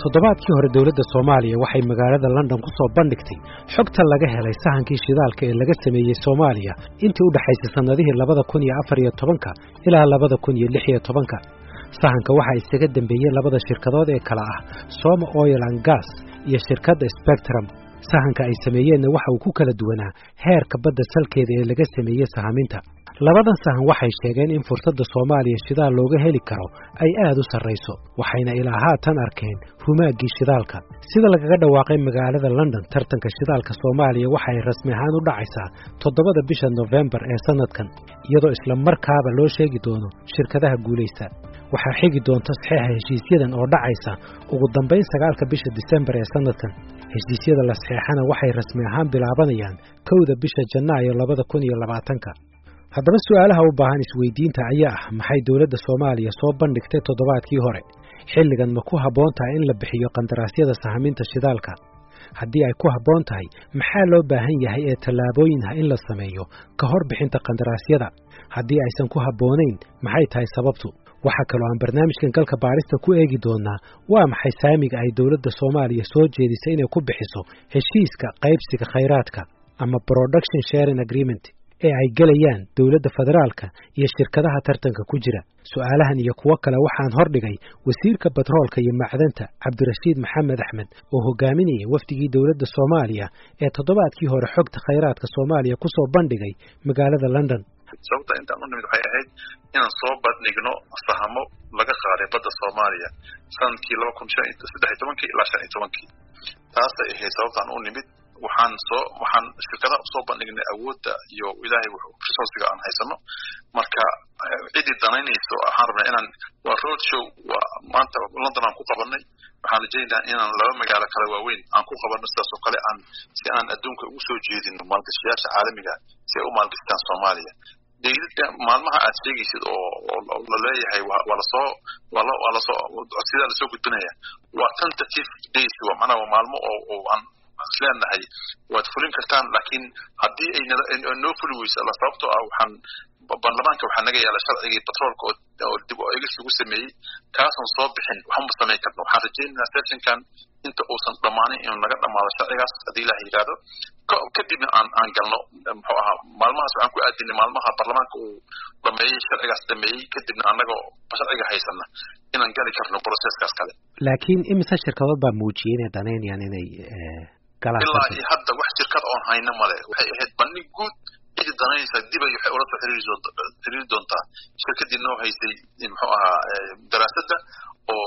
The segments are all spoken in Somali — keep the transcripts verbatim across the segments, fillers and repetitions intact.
toddobaadkii hore dawladda Soomaaliya waxay magaalada London ku soo bandhigtay xogta laga helay sahankii shidaalka ee laga sameeyay Soomaaliya intii u dhaxaysay sanadihii labada kun iyo afar iyo tobanka ilaa labada kun iyo lix iyo tobanka. Sahanka waxa isaga dambeeyay labada shirkadood ee kala ah Soma Oil and Gas iyo shirkadda Spectrum. Sahanka ay sameeyeen waxa uu ku kala duwanaa heerka badda salkeeda ee laga sameeyay sahaminta. labadan sahan waxay sheegeen in fursadda Soomaaliya shidaal looga heli karo ay aad u sareyso, waxayna ilaa haatan arkeen rumaagii shidaalka. Sida lagaga dhawaaqay magaalada London, tartanka shidaalka Soomaaliya waxay rasmi ahaan u dhacaysaa toddobada bisha November ee sanadkan, iyadoo isla markaaba loo sheegi doono shirkadaha guuleysta. waxaa xigi doonta saxiixa heshiisyadan oo dhacaysa ugu dambeyn sagaalka bisha December ee sanadkan. Heshiisyada la saxiixana waxay rasmi ahaan bilaabanayaan kowda bisha Janaayo labada kun iyo labaatanka. haddaba su'aalaha u baahan isweydiinta ayaa ah maxay dawladda Soomaaliya soo bandhigtay toddobaadkii hore? Xilligan ma ku habboon tahay in la bixiyo qandaraasyada sahaminta shidaalka? haddii ay ku habboon tahay, maxaa loo baahan yahay ee tallaabooyin ah in la sameeyo ka hor bixinta qandaraasyada? haddii aysan ku habboonayn, maxay tahay sababtu? waxa kale oo aan barnaamijkan galka baarista ku eegi doonaa waa maxay saamiga ay dawladda Soomaaliya soo jeedisay inay ku bixiso heshiiska qaybsiga khayraadka ama production sharing agreement ee ay galayaan dawladda federaalka iyo shirkadaha tartanka ku jira. su'aalahan iyo kuwo kale waxaan hordhigay wasiirka batroolka iyo macdanta Cabdirashiid Maxamed Axmed oo hogaaminayay wafdigii dawladda Soomaaliya ee toddobaadkii hore xogta khayraadka Soomaaliya ku soo bandhigay magaalada London. sababta inta aan u nimid waxay ahayd inaan soo bandhigno sahamo laga qaaday badda Soomaaliya sanadkii laba kun iyo saddex iyo toban ilaa shan iyo toban. taas ay ahayd sababta aan u nimid. waxaan soo waxaan shirkadaha soo bandhignay awoodda iyo ilaahay wuxuu resource-ga aan haysano. marka cidii danaynayso waxaan rabnaa inaan waa road show waa maanta London aan ku qabanay. waxaan rajaynayaa inaan laba magaalo kala waaweyn aan ku qabanno sidaas oo kale aan si aan adduunka ugu soo jeedino maalgashiyaasha caalamiga si ay u maalgashtaan Soomaaliya. deegaanka maalmaha aad sheegaysid oo la leeyahay waa la soo waa la waa la soo sida la soo gudbinaya waa tentative days waa macnaha maalmo oo aan isleenahay waad fulin kartaan, laakiin haddii ay noo fuli weyso la sababtoo ah waxaan baarlamaanka waxaa naga yaala sharcigii batroolka oo dib u eegis lagu sameeyey kaasan soo bixin waxma samayn karno. waxaan rajaynayaa sessionkan inta uusan dhammaanin inuu naga dhammaado sharcigaas haddii ilaah yidhaahdo kadibna aan aan galno muxuu ahaa maalmahaas waxaan ku aadinay maalmaha baarlamaanka uu dhameeyey sharcigaas dhameeyey kadibna annagoo sharciga haysana inaan gali karno processkaas kale. laakiin imise shirkadood baa muujiyey inay danaynayaan inay galaan? ilaa iyo hadda wax shirkad oon hayna male. waxay ahayd bandhig guud cidii danaynaysa dib ay waxay ula soo xiriiri doontaa shirkadii noo haysay muxuu ahaa daraasadda oo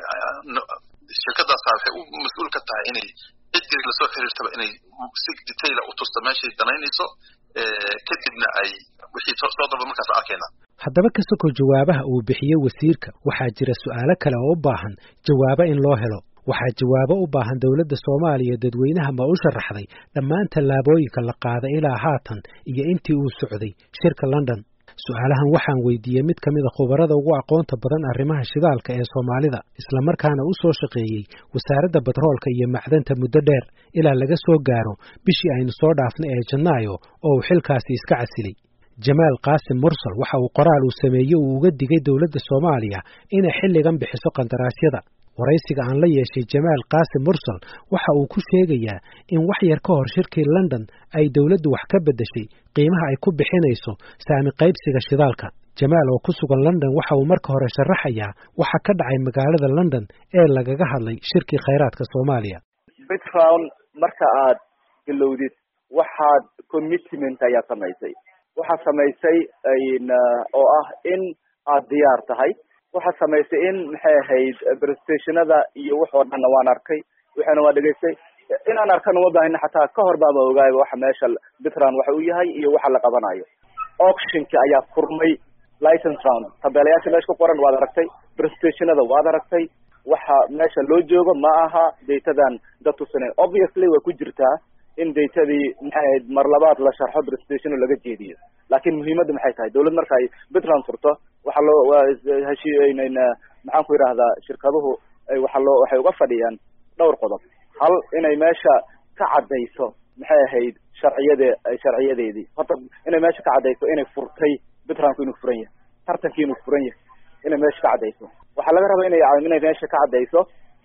shirkadaas waxay u mas-uul ka tahay inay ciddii lasoo xiriirtaba inay si detail u tusto meeshay danaynayso kadibna ay wixii soo dalba markaas arkayna. haddaba ka soko jawaabaha uu bixiyey wasiirka waxaa jira su'aalo kale oo u baahan jawaabo in loo helo. waxaa jawaabo u baahan dawladda Soomaaliya dadweynaha ma u sharaxday dhammaan tallaabooyinka la qaaday ilaa haatan iyo intii uu socday shirka London. su'aalahan waxaan weydiiyey mid ka mid ah khubarada ugu aqoonta badan arrimaha shidaalka ee Soomaalida, isla markaana u soo shaqeeyay wasaaradda batroolka iyo macdanta muddo dheer ilaa laga soo gaaro bishii aynu soo dhaafnay ee Janaayo oo uu xilkaasi iska casilay. Jamaal Qaasim Mursal waxa uu qoraal uu sameeyay uu uga digay dawladda Soomaaliya inay xilligan bixiso qandaraasyada. waraysiga aan la yeeshay Jamaal Qaasim Mursal waxa uu ku sheegayaa in wax yar ka hor shirkii London ay dawladdu wax ka bedeshay qiimaha ay ku bixinayso saami qaybsiga shidaalka. Jamaal oo ku sugan London waxa uu marka hore sharaxayaa waxa ka dhacay magaalada London ee lagaga hadlay shirkii khayraadka Soomaaliya. Background marka aad galowdid waxaad commitment ayaa samaysay waxa samaysay oo ah in aad diyaar tahay. waxa samaysay in maxay ahayd prestationada iyo wax oo dhan waan arkay waxana waa dhageystay inaan arkan uma baahina xataa ka hor baaba ogaay waxa meesha bitran waxa uu yahay iyo waxa la qabanayo. auctionka ayaa furmay license round tabelayaasha meesha ku qoran waad aragtay prestationada waad aragtay waxa meesha loo joogo ma aha datadan dad tusinay. obviously way ku jirtaa in datadii maxay ahayd mar labaad la sharxo prestation laga jeediyo, laakiin muhiimaddu maxay tahay dawlad marka ay bitran furto waxa loo heshiiyeynayna maxaan ku yiraahdaa shirkaduhu waxa loo waxay uga fadhiyaan dhowr qodob. hal inay meesha ka cadayso maxay ahayd sharciyada sharciyadeedii horta inay meesha ka cadayso inay furtay bitranku inuu furan yahay tartankii inuu furan yahay inay meesha ka cadayso. waxa laga rabaa inay inay meesha ka cadayso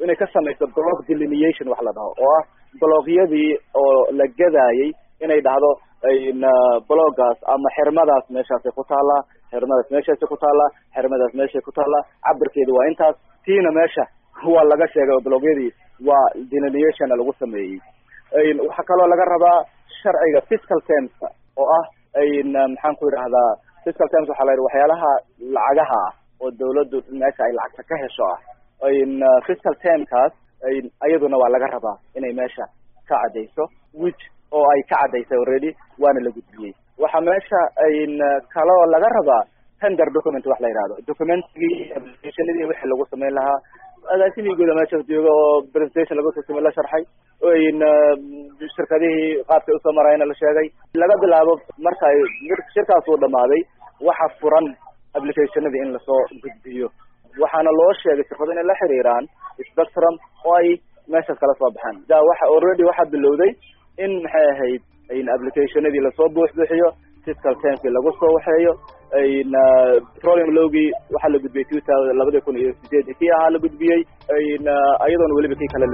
inay ka samayso block delineation wax la dhaho oo ah blockyadii oo la gadaayay inay dhahdo bloggaas ama xirmadaas meeshaasay ku taallaa xirmadaas meeshaasay ku taallaa xirmadaas meeshay ku taallaa cabirkeedu waa intaas tiina meesha waa laga sheegay oo blogyadii waa delineationna lagu sameeyey waxaa kaloo laga rabaa sharciga fiscal termska oo ah maxaan ku yidhaahdaa fiscal terms waxaa la yidhi waxyaalaha lacagaha ah oo dawladdu meesha ay lacagta ka hesho ah fiscal termkaas iyaduna waa laga rabaa inay meesha ka caddayso which oo ay ka caddaysay already waana la gudbiyey waxaa meesha kaloo laga rabaa tender document wax la yidhahdo documentigii applicationadii wixii lagu samayn lahaa agaasimii guuda meeshaas jooga oo presentation lagu sasime la sharxay shirkadihii qaabkay usoo marayna la sheegay laga bilaabo marka ay shirkaas uu dhamaaday waxa furan applicationadii in lasoo gudbiyo waxaana loo sheegay shirkadu inay la xiriiraan spectrum oo ay meeshaas kala soo baxaan da waxa already waxaa bilowday in maxay ahayd applicationadii lasoo buuxbuuxiyo fiscal termkii lagu soo waxeeyo petroleum lowgii waxaa la gudbiyey two thousand labada kun iyo sideedii kii ahaa la gudbiyey iyadoona weliba kii kale la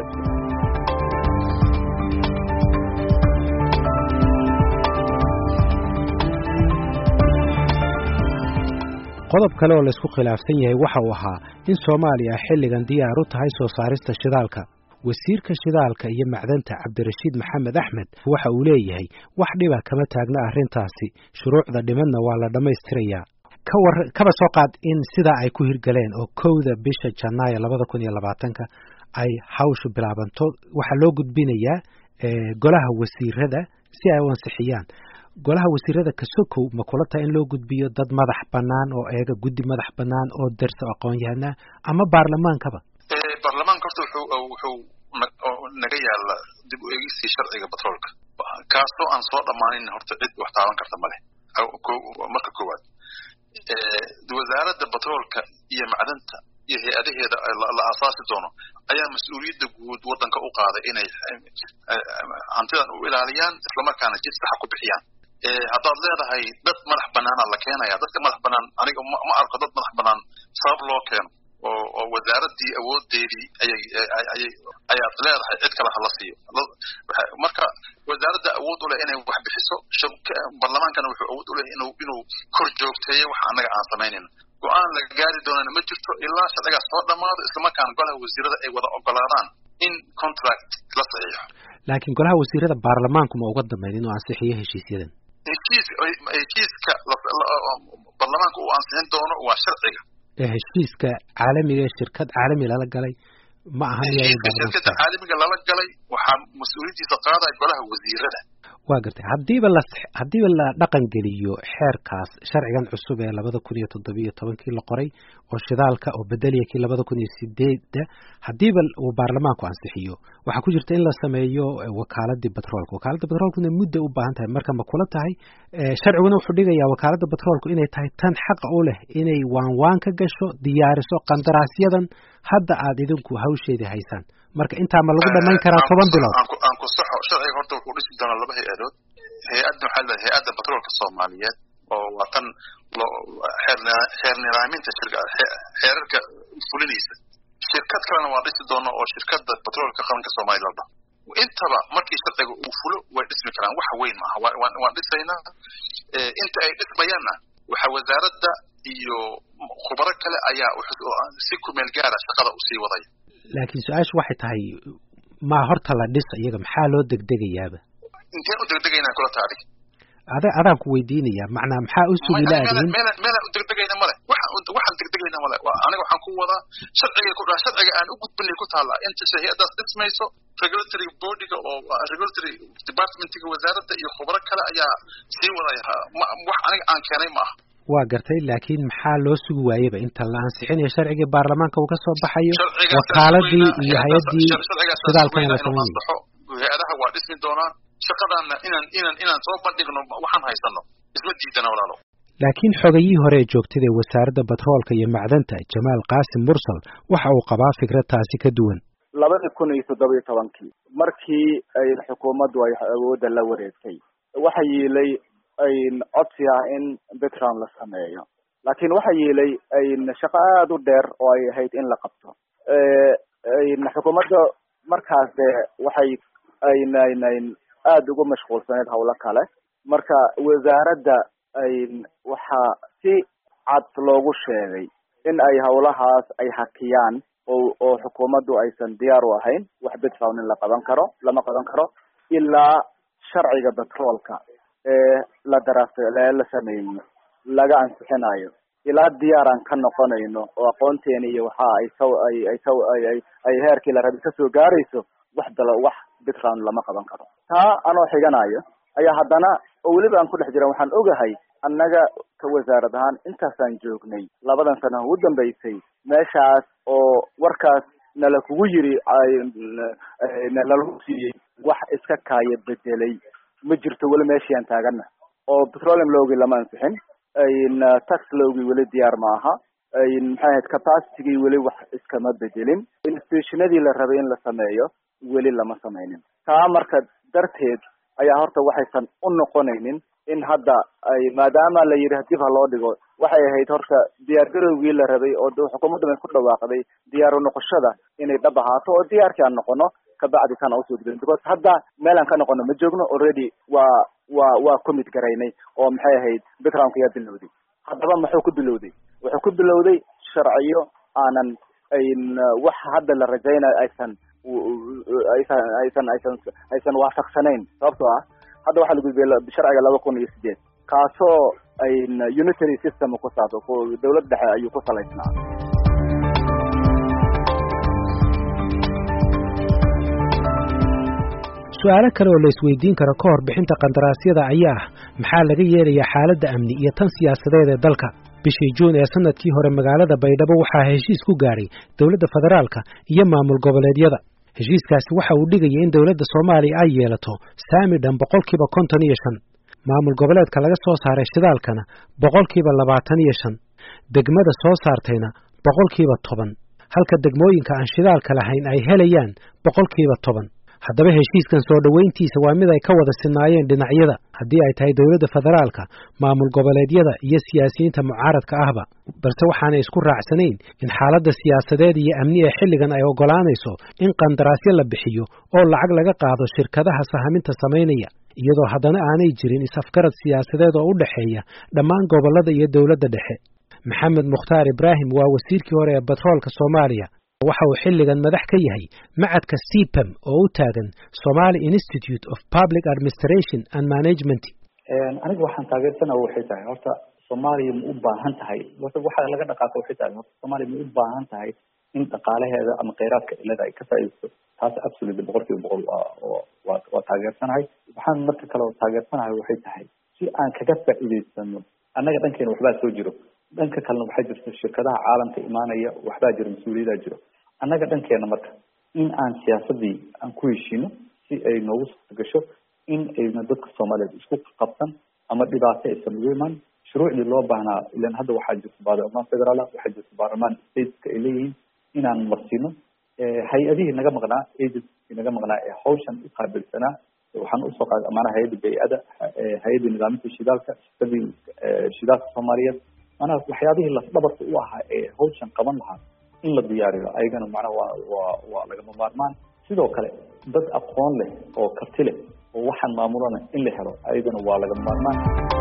qodob kale oo la isku khilaafsan yahay waxa uu ahaa in Soomaaliya xilligan diyaar u tahay soo saarista shidaalka wasiirka shidaalka iyo macdanta Cabdirashiid Maxamed Axmed waxa uu leeyahay wax dhiba kama taagna arrintaasi shuruucda dhimanna waa la dhameystirayaa ka war kaba soo qaad in sida ay ku hirgaleen oo kowda bisha Janaayo labada kun iyo labaatanka ay hawshu bilaabanto waxa loo gudbinayaa golaha wasiirada si ay u ansixiyaan golaha wasiirada ka sokow ma kula tahay in loo gudbiyo dad madax banaan oo eega guddi madax banaan oo darso aqoon-yahana ama baarlamaankaba baarlamaanka wuxuu wuxuu naga yaala dib u eegista sharciga batroolka kaasoo aan soo dhamaanin horta cid wax taaban karta male marka koowaad wasaaradda batroolka iyo macdanta iyo hay'adaheeda la aasaasi doono ayaa mas'uuliyadda guud wadanka u qaaday inay hantidan u ilaaliyaan isla markaana jid sax ku bixiyaan haddaad leedahay dad madax banaana la keenaya dadka madax banaan aniga ma arko dad madax banaan sabab loo keeno oo oo wasaaradii awoodeedii ayay ayay ayaad leedahay cid kale hala siiyo marka wasaaradda awood u leh inay wax bixiso baarlamaankana wuxuu awood u leh inuu inuu kor joogteeyo wax anaga aan samaynayno go'aan la gaari doonana ma jirto ilaa sharcigaas soo dhamaado isla markaana golaha wasiirada ay wada ogolaadaan in contract la saxiixo laakiin golaha wasiirada baarlamaanku ma uga dambeyn inuu ansixiyo heshiisyadan heshiis heshiiska baarlamaanku uu ansixin doono waa sharciga heshiiska caalamiga ee shirkad caalami lala galay ma ahan shirkadda caalamiga lala galay waxaa mas-uuliyaddiisa qaadaya golaha wasiirada waa gartay haddiiba la haddiiba la dhaqan geliyo xeerkaas sharcigan cusub ee labada kun iyo toddobiyo tobankii la qoray oo shidaalka oo bedeliya kii labada kun iyo sideedda haddiiba uu baarlamaanku ansixiyo waxaa ku jirta in la sameeyo wakaaladii batroolka wakaaladda batroolkuna muddo u baahan tahay marka ma kula tahay sharciguna wuxuu dhigayaa wakaaladda batroolku inay tahay tan xaqa u leh inay waanwaan ka gasho diyaariso qandaraasyadan hadda aad idinku hawsheedii haysaan marka intaa ma lagu dhamayn karaa toban bilood aan ku saxo sharciga horta wuxuu dhisi doonaa laba hay-adood hay-adda waxaa la hay-adda batroolka Soomaaliyeed oo waa tan xeer nidaaminta xeerarka fulinaysa shirkad kalena waa dhisi doona oo shirkadda batroolka qaranka Soomaaliya la intaba markii sharciga uu fulo way dhismi karaan wax weyn maaha waan dhisaynaa inta ay dhismayaanna waxa wasaaradda iyo khubaro kale ayaa si ku meel gaara shaqada u sii wadaya laakiin su-aashu waxay tahay ma horta la dhis iyaga maxaa loo degdegayaaba inteen u degdegaynaa kula taariikh ada adaan ku weydiinayaa macnaa maxaa u sugi laadiin meel meel u degdegayna male waxaan waxaan degdegayna male waa aniga waxaan ku wadaa sharciga ku dhaa sharciga aan u gudbinay ku taala inta hay'adaas dhismayso regulatory bodyga oo regulatory departmentiga wasaaradda iyo khubaro kale ayaa sii wadaya wax aniga aan keenay ma aha waa gartay laakiin maxaa loo sugi waayeba inta la ansixinayo sharcigii baarlamaanka uu ka soo baxayo wakaaladii iyo hay-addii shidaalkana la samaynayo hay-adaha waa dhismi doonaa shaqadaana inaan inaan inaan soo bandhigno waxaan haysano isma diidana walaalo laakiin xogayihii hore ee joogtay wasaaradda batroolka iyo macdanta Jamaal Qaasim Mursal waxa uu qabaa fikrad taasi ka duwan labada kun iyo toddoba iyo tobankii markii ay xukuumaddu ay awoodda la wareegtay waxa yeelay ay codsi ah in background la sameeyo laakiin waxa yeelay ay shaqo aad u dheer oo ay ahayd in la qabto xukuumadda markaas waxay aynayn aada ugu mashquulsaneed hawlo kale marka wasaaradda ay waxaa si cad loogu sheegay in ay hawlahaas ay hakiyaan oo oo xukuumaddu aysan diyaar u ahayn wax bidfaawn in la qaban karo lama qaban karo ilaa sharciga batroolka ee la daraaso la sameeyo laga ansixinayo ilaa diyaar aan ka noqonayno oo aqoonteena iyo waxa ay saw ay ay saw ay ay heerkii la rabay ka soo gaarayso wax dala wax bidfaawn lama qaban karo taa anoo xiganayo ayaa haddana oo weliba aan ku dhex jiran waxaan ogahay annaga ka wasaarad ahaan intaasaan joognay labadan sano ugu dambaysay meeshaas oo warkaas nala kugu yiri nalagu siiyey wax iska kaaya bedelay ma jirto weli meeshii aan taagana oo petroleum lowgi lama ansixin tax lowgi weli diyaar ma aha maxay ahayd capacity weli wax iskama bedelin institutionadii la rabay in la sameeyo weli lama sameynin taa marka darteed ayaa horta waxaysan u noqonaynin in hadda ay maadaama la yidhi dib ha loo dhigo waxay ahayd horta diyaar garowgii la rabay oo xukuumadda ay ku dhawaaqday diyaar u noqoshada inay dhab ahaato oo diyaarkii aan noqono kabacdi kana usoo gudbin because hadda meel aan ka noqono ma joogno already waa waa waa commit garaynay oo maxay ahayd backgroundka yaa bilowday haddaba muxuu ku bilowday wuxuu ku bilowday sharciyo aanan wax hadda la rajaynayo aysan aysan aysan aysan aysan waafaqsanayn sababtoo ah hadda waxaa lagu gudbiyay sharciga laba kun iyo sideed kaasoo ay unitary system ku saabsan oo dawlad dhexe ayuu ku salaysnaa su'aalo kale oo la isweydiin karo ka hor bixinta qandaraasyada ayaa ah maxaa laga yeelayaa xaaladda amni iyo tan siyaasadeed ee dalka bishii juun ee sanadkii hore magaalada Baydhabo waxaa heshiis ku gaaray dawladda federaalka iyo maamul goboleedyada heshiiskaasi waxa uu dhigayay in dawladda Soomaaliya ay yeelato saami dhan boqolkiiba konton iyo shan maamul goboleedka laga soo saaray shidaalkana boqolkiiba labaatan iyo shan degmada soo saartayna boqolkiiba toban halka degmooyinka aan shidaalka lahayn ay helayaan boqolkiiba toban haddaba heshiiskan soo dhaweyntiisa waa mid ay ka wada sinaayeen dhinacyada haddii ay tahay dawladda federaalka maamul goboleedyada iyo siyaasiyiinta mucaaradka ahba balse waxaanay isku raacsanayn in xaaladda siyaasadeed iyo amni ee xilligan ay ogolaanayso in qandaraasyo la bixiyo oo lacag laga qaado shirkadaha sahaminta samaynaya iyadoo haddana aanay jirin is-afgarad siyaasadeed oo u dhexeeya dhammaan gobollada iyo dawladda dhexe maxamed mukhtaar ibraahim waa wasiirkii hore ee batroolka Soomaaliya waxa uu xilligan madax ka yahay macadka C P E M oo u taagan Somali Institute of Public Administration and Management aniga waxaan taageersanahay waxay tahay horta Soomaaliya ma u baahan tahay waxa waxa laga dhaqaaqo waxay tahay horta Soomaaliya ma u baahan tahay in dhaqaalaheeda ama kheyraadka ilada ay ka faa'iideyso taas absolutely boqolkiiba boqol waa waa taageersanahay waxaan marka kale taageersanahay waxay tahay si aan kaga faa'iideysano annaga dhankeena waxba soo jiro dhanka kalena waxaa jirta shirkadaha caalamka imaanaya waxbaa jira mas-uuliyada jiro annaga dhankeena marka in aan siyaasadii aan ku heshiino si ay noogu gasho in ayna dadka Soomaaliyeed isku qabsan ama dhibaato aysan ugu imaan shuruucdii loo baahnaa ilaan hadda waxaa jirta baarlamaan federaal waxaa jirta baarlamaan stateska ay leeyihiin inaan marsiino hay-adihii naga maqnaa agency naga maqnaa ee hawshan u qaabilsanaa waxaan usoo qaaday amaana hay-adda bay-ada hay-adda nidaaminta shidaalka shirkadii shidaalka Soomaaliyeed أنا وحياته اللي صدبت وها هوشن قبل لها إلا دياري أيضا معنا و و ولقى مبارمان سيدو كله بس أقوان له أو كتله ووحن مامورنا إلا هذا أيضا ولقى مبارمان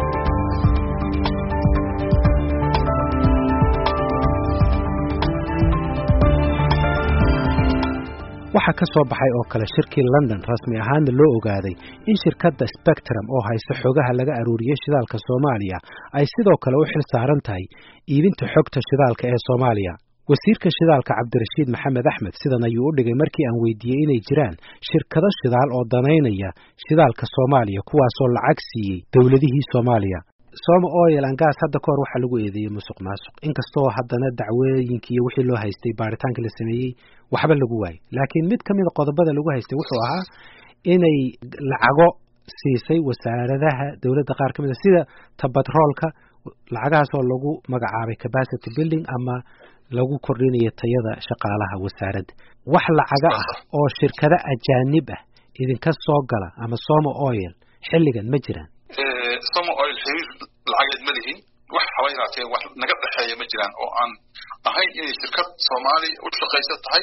waxaa ka soo baxay oo kale shirkii London rasmi ahaan loo ogaaday in shirkadda Spectrum oo hayso xogaha laga aruuriyay shidaalka Soomaaliya ay sidoo kale u xil saaran tahay iibinta xogta shidaalka ee Soomaaliya wasiirka shidaalka Cabdirashiid Maxamed Axmed sidan ayuu u dhigay markii aan weydiiyay inay jiraan shirkado shidaal oo danaynaya shidaalka Soomaaliya kuwaas oo lacag siiyay dawladihii Soomaaliya Somo Oil and Gas hadda koor waxa lagu eedeeyay musuq maasuq inkastoo haddana dacwooyinkii iyo wixii loo haystay baaritaanka la sameeyay waxba lagu waayay laakiin mid kamid qodobada lagu haystay wuxuu ahaa inay lacago siisay wasaaradaha dawladda qaar kamid ah sida tabatroolka lacagahaas oo lagu magacaabay capacity building ama lagu kordhinayo tayada shaqaalaha wasaaradda wax lacaga ah oo shirkado ajaanib ah idinka soo gala ama Somo Oil xilligan ma jiraan Somo Oil xiriir lacageed ma lihin wax xawaynaatee wax naga dhaxeeya ma jiraan oo aan ahayn inay shirkad Soomaali u shaqaysan tahay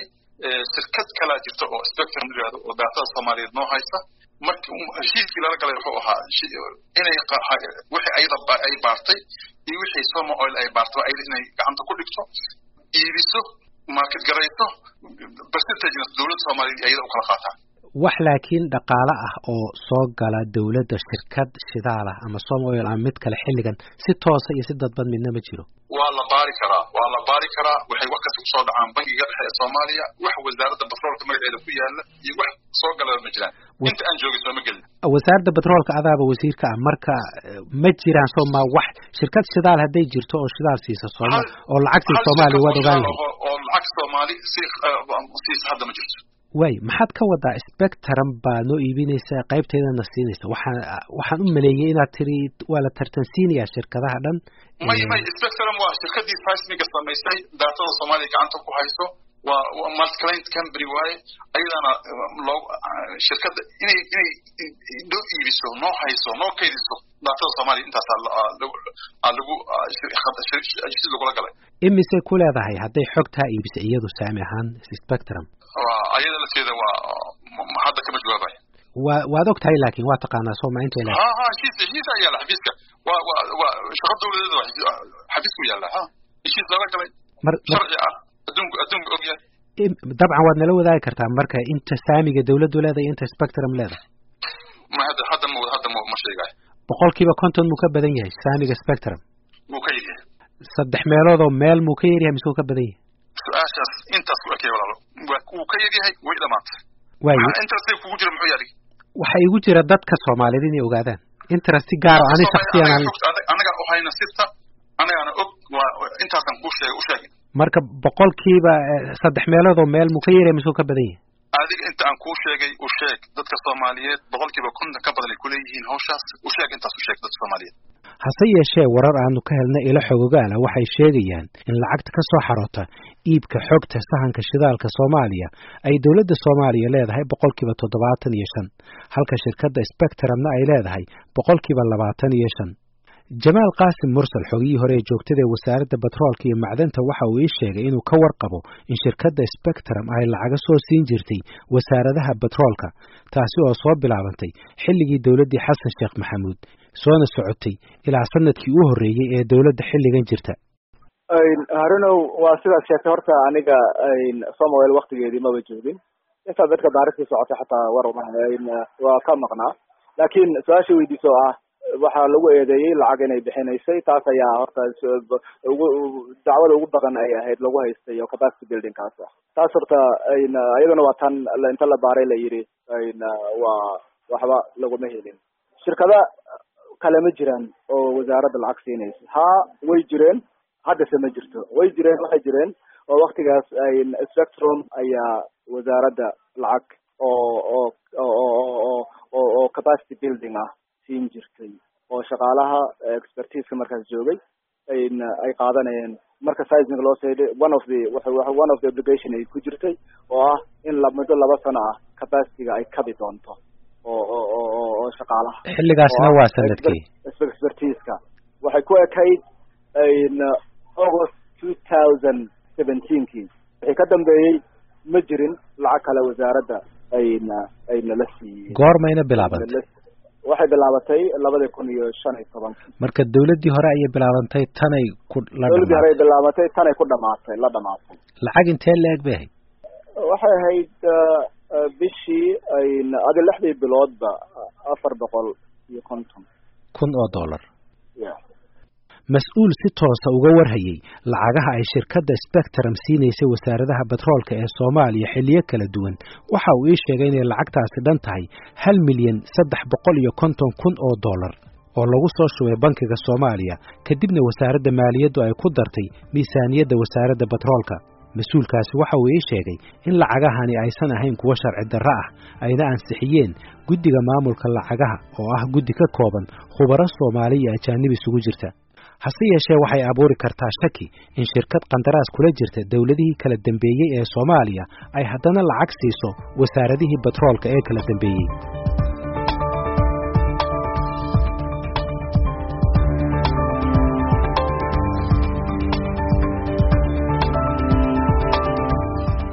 shirkad kala jirta oo Spectrum yiraahdo oo daatada Soomaaliyeed noo haysta markii heshiiskii laga galay wuxuu ahaa inay wixii ayada ay baartay iyo wixii Soma Oil ay baartay ay inay gacanta ku dhigto iibiso market garayto percentage dawladda Soomaaliyeed ayada u kala qaataan wax laakiin dhaqaale ah oo soo gala dawladda shirkad shidaal ah ama Soma Oil ama mid kale xilligan si toos ah iyo si dadban midna ma jiro waa la baari karaa waa la baari karaa waxay wax ka soo dhacaan bangiga dhexe ee Soomaaliya wax wasaaradda batroolka magaceeda ku yaala iyo wax soo gala ma jiraan inta aan joogay soo ma gelin wasaaradda batroolka adaaba wasiirka ah marka ma jiraan Soma wax shirkad shidaal haday jirto oo shidaal siisa Soomaaliya oo lacagta Soomaaliya wada ogaan oo lacag Soomaali si si hadda ma jirto way maxaad ka wadaa Spectrum baa noo iibinaysa qaybteedana siinaysa waxaan waxaan u maleeyay inaad tiri wala tartansiinaya shirkadaha dhan may may Spectrum waa shirkadii seismiga samaysay daatada Soomaaliya gacanta ku hayso waa multi client company way ayadana loo shirkada inay inay doo iibiso noo hayso noo kaydiso daatada Soomaaliya intaas lagu heshiis lagu la galay imise ku leedahay haday xogta iibisa iyadu saami ahaan Spectrum ayada la jeeda waa hadda kama jawaabay waa waad ogtahay laakiin waa taqaanaa Soma inta ilaa ha ha heshiis heshiis ayaa la xafiiska waa waa shaqada dawladda xafiisku yaala ha heshiis laga galay sharci ah adduunka adduunka ogyahay dabcan waad nala wadaagi kartaa marka inta saamiga dawladdu leedahay inta Spectrum leedahay ma hadda hadda ma hadda ma sheegay boqolkiiba konton muu ka badan yahay saamiga Spectrum muu ka yahay saddex meelood oo meel muu ka yaryahay mise ka badan yahay su'aashaas intaas ku ekay walaalo waa ka yaryahay way dhamaatay way interest kugu jira muxuu yahay waxa igu jira dadka Soomaaliyeed inay ogaadaan interest gaar ah ani shakhsiyan anaga oo hayna sirta anagana og waa intaasan ku sheegay u sheegay marka boqolkiiba saddex meelood oo meel muu ka yaryahay mise ka badan yahay adiga inta aan ku sheegay u sheeg dadka Soomaaliyeed boqolkiiba konton ka badan ay ku leeyihiin hawshaas u sheeg intaas u sheeg dadka Soomaaliyeed hase yeeshee warar aanu ka helnay ilo xogogaala waxay sheegayaan in lacagta ka soo xaroota iibka xogta sahanka shidaalka Soomaaliya ay dawladda Soomaaliya leedahay boqolkiiba toddobaatan iyo shan halka shirkadda Spectrumna ay leedahay boqolkiiba labaatan iyo shan Jamaal Qaasim Mursal xogii hore ee joogtada wasaaradda batroolka iyo macdanta waxa uu sheegay inuu ka warqabo in shirkadda Spectrum ay lacag soo siin jirtay wasaaradaha batroolka taasi oo soo bilaabantay xilligii dawladii Xasan Sheekh Maxamuud soona socotay ilaa sanadkii u horeeyay ee dawladda xilligan jirta ay harinow waa sidaas sheegtay horta aniga Soma Oil waqtigeedii ma joogin inta dadka baarista socotay xataa war waa ka maqnaa laakiin su'aasha weydiiso ah waxa lagu eedeeyay lacag inay bixinaysay taas ayaa horta ugu dacwada ugu badan ay ahayd lagu haystay oo capacity building kaas taas horta ayadana waa tan inta la baaray la yiri waa waxba laguma helin shirkada kale ma jiraan oo wasaaradda lacag siinaysa ha way jireen hadda se ma jirto way jireen waxay jireen oo waqtigaas Spectrum ayaa wasaaradda lacag oo oo oo oo capacity building ah siin jirtay oo shaqaalaha expertise markaas joogay ay ay qaadanayeen marka seismic loo seeday one of the one of the obligation ay ku jirtay oo ah in la muddo laba sano ah capacity ay kabi doonto oo oo oo shaqaalaha xilligaasna waa sanadkii expertise-ka waxay ku ekayd in August two thousand seventeen kii wixii ka dambeeyay ma jirin lacag kale wasaaradda ayna ayna la siiyay goormayna bilaabantay waxay bilaabatay labada kun iyo shan iyo toban marka dawladii hore ay bilaabantay tanay ku la dawladii hore ay bilaabatay tanay ku dhamaatay la dhamaatay lacag intee leeg bay waxay ahayd bishii ay adi lixdii biloodba afar boqol iyo konton kun oo dollar mas'uul si toosa uga warhayay lacagaha ay shirkadda Spectrum siinaysa wasaaradaha batroolka ee Soomaaliya xilliyo kala duwan waxa uu ii sheegay in lacagtaasi dhan tahay hal milyan saddex boqol iyo konton kun oo dollar oo lagu soo shubay bankiga Soomaaliya kadibna wasaaradda maaliyaddu ay ku dartay miisaaniyadda wasaaradda batroolka mas'uulkaasi waxa uu ii sheegay in lacagahani aysan ahayn kuwa sharci darro ah ayna ansixiyeen guddiga maamulka lacagaha oo ah guddi ka kooban khubaro Soomaali iyo ajaanib isugu jirta hase yeeshee waxay abuuri kartaa shaki in shirkad qandaraas kula jirta dawladihii kala dambeeyay ee Soomaaliya ay haddana lacag siiso wasaaradihii batroolka ee kala dambeeyay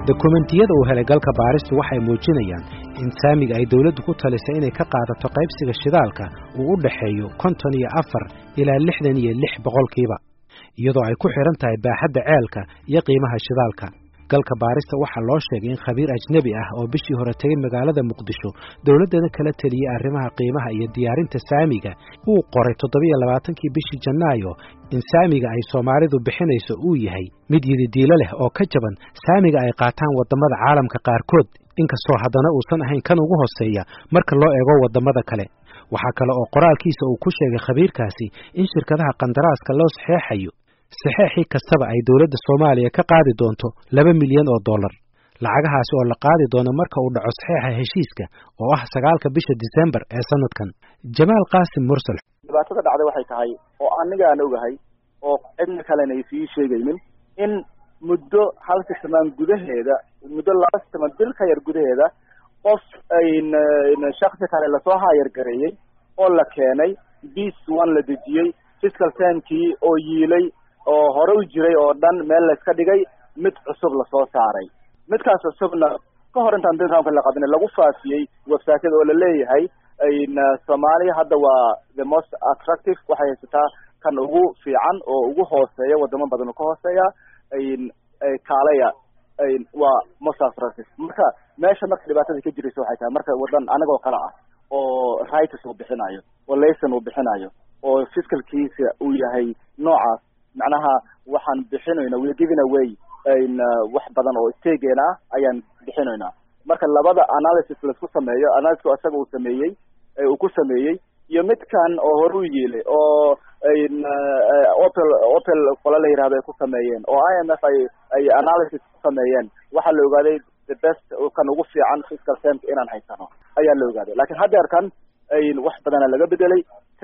dokumentiyada uu helay galka baaristu waxay muujinayaan in saamiga ay dawladdu ku talisay inay ka qaadato qaybsiga shidaalka uu u dhaxeeyo konton iyo afar ilaa lixdan iyo lix boqolkiiba iyadoo ay ku xiran tahay baaxadda ceelka iyo qiimaha shidaalka. galka baarista waxaa loo sheegay in khabiir ajnabi ah oo bishii hore tegay magaalada Muqdisho dawladdana kala taliyay arrimaha qiimaha iyo diyaarinta saamiga uu qoray toddoba iyo labaatankii bishii Janaayo in saamiga ay Soomaalidu bixinayso uu yahay mid yididiilo leh oo ka jaban saamiga ay qaataan wadamada caalamka qaarkood inkastoo haddana uusan ahayn kan ugu hooseeya marka loo eego wadamada kale. waxaa kale oo qoraalkiisa uu ku sheegay khabiirkaasi in shirkadaha qandaraaska loo saxeexayo saxeexii kastaba ay dawladda Soomaaliya ka qaadi doonto laba milyan oo dollar. lacagahaasi oo la qaadi doono marka uu dhaco saxeexa heshiiska oo ah sagaalka bisha December ee sanadkan. Jamaal Qaasim Mursal dhibaatada dhacday waxay tahay oo aniga aan ogahay oo cidna kalena ay sii sheegaynin in muddo hal samaan gudaheeda muddo laba samaan bil ka yar gudaheeda qof ayna shakhsi kale la soo hayar gareeyay oo la keenay bis one la dejiyay fiscal termkii oo yiilay oo hore u jiray oo dhan meel la iska dhigay mid cusub la soo saaray midkaas cusubna ka hor intaan dadka la qadin lagu faafiyay website-da oo la leeyahay in Soomaaliya hadda waa the most attractive waxay haysataa kan ugu fiican oo ugu hooseeya wadamo badan oo ka hooseeya in kaalaya in waa most attractive marka meesha marka dhibaatada ka jirayso waxay tahay marka wadan anaga oo kala ah oo rights uu bixinayo oo license uu bixinayo oo fiscal case uu yahay noocaas macnaha waxaan bixinayna we giving away in wax badan oo isteegeena ayaan bixinayna marka labada analysis la isku sameeyo analysis asaga uu sameeyay uu ku sameeyay iyo midkan oo hore u yeelay oo in Opel Opel qola la yiraahdo ay ku sameeyeen oo I M F ay ay analysis ku sameeyeen waxa la ogaaday the best kan ugu fiican fiscal term inaan haysano ayaa la ogaaday laakiin hadda kan ay wax badan laga bedelay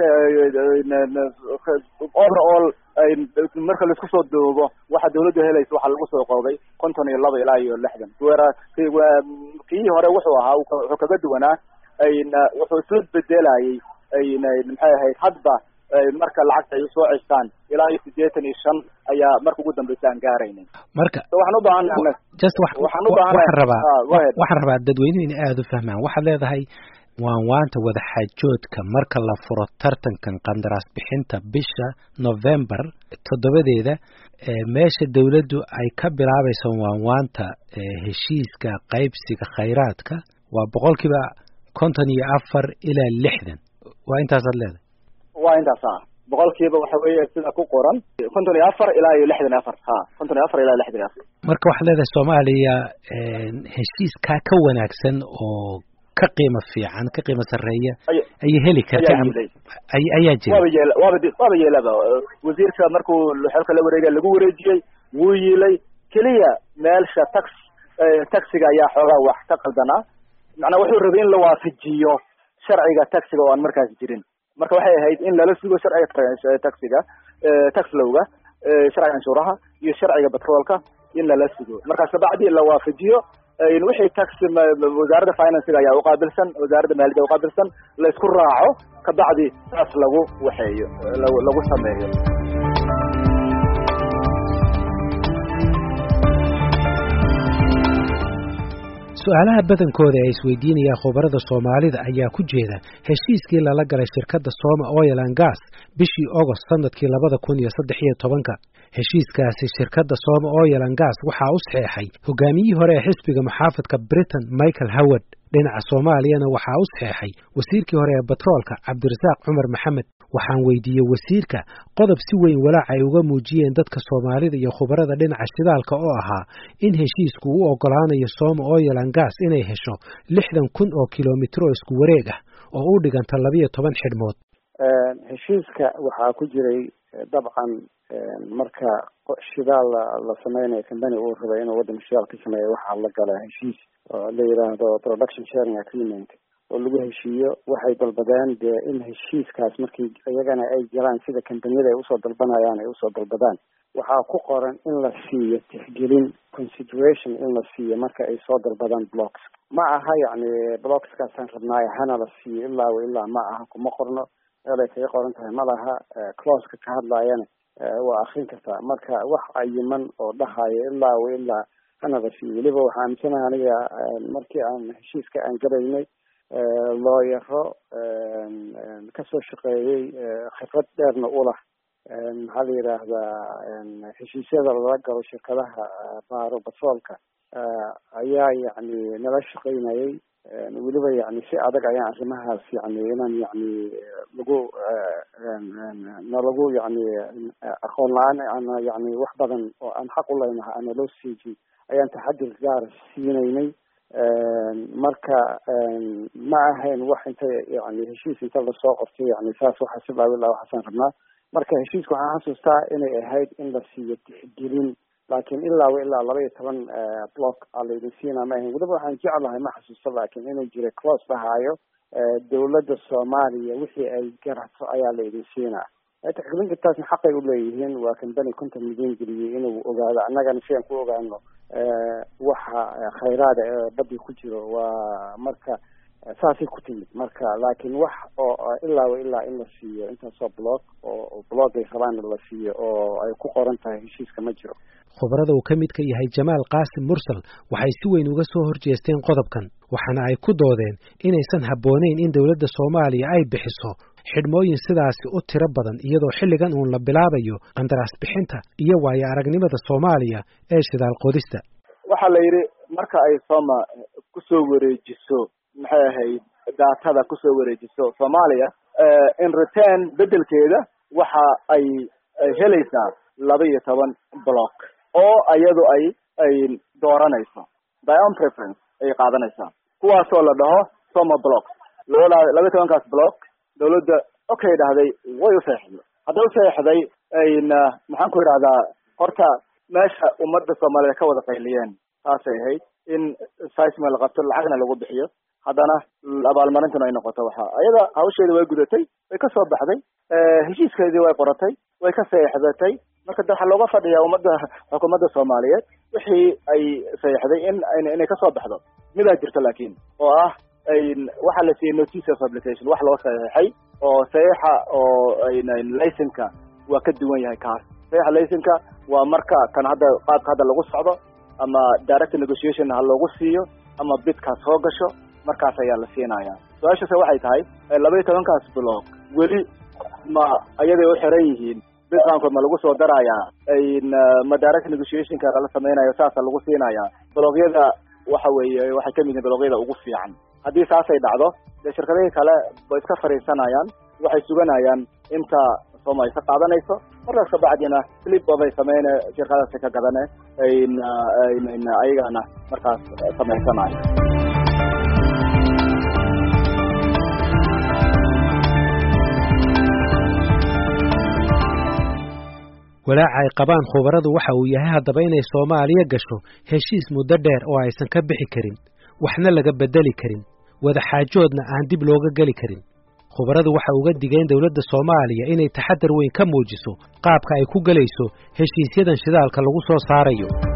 overall marka la isku soo doobo waxa dawladdu helayso waxa lagu soo qoobay konton iyo laba ilaa iyo lixdan weera kii hore wuxuu ahaa wuxuu kaga duwanaa ayna wuxuu isla bedelayay ayna maxay ahayd hadba marka lacagta ay soo cistaan ilaa iyo siddeetan iyo shan ayaa marka ugu dambeysay aan gaaraynay marka waxaan u baahanahay just waxaan u baahanahay waxaan rabaa waxaan rabaa dadweynuhu in aad u fahmaan waxaad leedahay waan waanta wada xaajoodka marka la furo tartankan qandaraas bixinta bisha November toddobadeeda meesha dawladdu ay ka bilaabayso waan waanta heshiiska qaybsiga khayraadka waa boqolkiiba konton iyo afar ilaa lixdan waa intaas aad leedahay waa intaas ah boqolkiiba waxa weeye sida ku qoran konton iyo afar ilaa iyo lixdan iyo afar ha konton iyo afar ilaa lixdan iyo afar marka waxaad leedahay Soomaaliya heshiiska ka wanaagsan oo ka qiimo fiican ka qiimo sareeya ay heli kartaa ay ayaa jira waba yeel waba waba yeelaba wasiirka markuu xilka la wareegay lagu wareejiyay wuu yeelay kaliya meelsha tax taxiga ayaa xoogaa wax ka qaldana macna wuxuu rabay in la waafajiyo sharciga taxiga oo aan markaas jirin marka waxay ahayd in lala sugo sharciga taxiga tax lowga sharciga anshuuraha iyo sharciga petrolka in lala sugo markaas bacdi la waafajiyo in wixii tax wasaaradda finance ayaa u qaabilsan wasaaradda maaliyadda u qaabilsan la isku raaco ka bacdi taas lagu waxeeyo lagu sameeyo su'aalaha badankooda ay isweydiinayaan khubarada Soomaalida ayaa ku jeeda heshiiskii lala galay shirkadda Soma Oil and Gas bishii August sanadkii laba kun iyo saddex iyo toban heshiiskaasi shirkadda Soma Oil and Gas waxa uu saxeexay hogaamiyihii hore ee xisbiga muxaafadka Britain Michael Howard dhinaca Soomaaliyana waxa uu saxeexay wasiirkii hore ee petroolka Cabdirasaaq Cumar Maxamed waxaan weydiiyay wasiirka qodob si weyn walaac ay uga muujiyeen dadka Soomaalida iyo khubarada dhinaca shidaalka oo ahaa in heshiisku uu ogolaanayo Soma Oil and Gas inay hesho lixdan kun oo kiiloomitir oo isku wareeg ah oo u dhiganta laba iyo toban xidhmood heshiiska waxaa ku jiray dabcan marka shidaal la sameynayo company uu rabo inuu waddan shidaal ka sameeyo waxaa la galaa heshiis oo la yiraahdo production sharing agreement oo lagu heshiiyo waxay dalbadeen dee in heshiiskaas markii iyagana ay galaan sida kambaniyada ay usoo dalbanayaan ay usoo dalbadaan waxaa ku qoran in la siiyo tixgelin consideration in la siiyo marka ay soo dalbadaan blocks ma aha yacni blockskaasaan rabnaayo hana la siiyo ilaa wa ilaa ma aha kuma qorno meelay kaga qoran tahay ma laha closeka ka hadlaayana waa akrin kartaa marka wax cayiman oo dhahayo ilaa wa ilaa hanaba siiyo. Weliba waxaan aaminsanahay aniga markii aan heshiiska aan galaynay looyaro kasoo shaqeeyey khibrad dheerna u lah maxaa la yidhaahdaa heshiisyada lala galo shirkadaha baaro batroolka ayaa yani nala shaqeynayay. weliba yani si adag ayaan arrimahaas yani inaan yani lagu nalagu yani aqoon la-aan aan yani wax badan oo aan xaq u leynaha aan naloo siijin ayaan taxadir gaara siinaynay. marka ma ahayn wax inta yani heshiis inta lasoo qortay yani saas waxaa si laabilaa waxaasaan rabnaa. marka heshiiska waxaan xasuustaa inay ahayd in la siiyo tixgelin, laakiin ilaa wa ilaa laba iyo toban block aa laydin siinaa ma ahayn. weliba waxaan jeclahay ma xasuusta laakiin inuu jiray close dhahaayo dawladda Soomaaliya wixii ay garato ayaa laydin siinaa. tixgelinka taasna xaqay u leeyihiin. waa company konton milyan geliyey inuu ogaado annagana si aan ku ogaano waxa khayraada ee badii ku jiro. waa marka saasay ku timid. marka laakiin wax oo ilaa wa ilaa in la siiyo intaasoo block oo block ay rabaan la siiyo oo ay ku qoran tahay heshiiska ma jiro. khubarada uu ka mid ka yahay Jamaal Qaasim Mursal waxay si weyn uga soo horjeesteen qodobkan, waxaana ay ku doodeen inaysan habboonayn in dawladda Soomaaliya ay bixiso xidhmooyin sidaasi u tiro badan iyadoo xilligan uun la bilaabayo qandaraas bixinta iyo waayo aragnimada Soomaaliya ee shidaal qodista. waxaa la yidhi marka ay Sooma kusoo wareejiso maxay ahayd daatada kusoo wareejiso Soomaaliya in return bedelkeeda waxa ay helaysaa laba iyo toban block oo iyadu ay ay dooranayso by own preference ay qaadanaysaa, kuwaasoo la dhaho Sooma block. laba laba tobankaas block dawladda okay dhahday way u saxiixday. hadday u saxiixday ayna maxaan ku idhahdaa horta meesha ummadda Soomaaliyeed ka wada qayliyeen taasay ahayd in seismic la qabto lacagna lagu bixiyo, haddana abaalmarintuna ay noqoto. waxa ayada hawsheeda way gudatay, way ka soo baxday, heshiiskeedii way qoratay, way ka saxiixdatay. marka waxaa looga fadhiyaa ummadda xukuumadda Soomaaliyeed wixii ay saxiixday in inay ka soo baxdo. midaa jirta laakiin oo ah waxaa la siiyey notice of application, wax loo saxiixay oo saxiixa oo laysanka waa ka duwan yahay kaas. saxiixa laysanka waa marka kan hadda qaabka hadda lagu socdo ama direct negotiation ha loogu siiyo ama bidkaas soo gasho, markaas ayaa la siinayaa. su-aashase waxay tahay laba iyo tobankaas block weli ma ayaday u xiran yihiin bidqaankood ma lagu soo darayaa ma direct negotiationka la sameynayo saasa lagu siinayaa. blogyada waxa weeye waxay ka mid yihiin blogyada ugu fiican. haddii saasay dhacdo dee shirkadihii kale bay iska fariisanayaan, waxay suganayaan inta Sooma ay ka qaadanayso. markaas ka bacdina flip bay sameyne shirkadaasi ka gadane ayagana markaas samaysanayo. walaaca ay qabaan khubaradu waxa uu yahay haddaba inay Soomaaliya gasho heshiis muddo dheer oo aysan ka bixi karin, waxna laga bedeli karin, wada xaajoodna aan dib looga gali karin. khubaradu waxa uga digeen dawladda Soomaaliya inay taxadar weyn ka muujiso qaabka ay ku galayso heshiisyadan shidaalka lagu soo saarayo.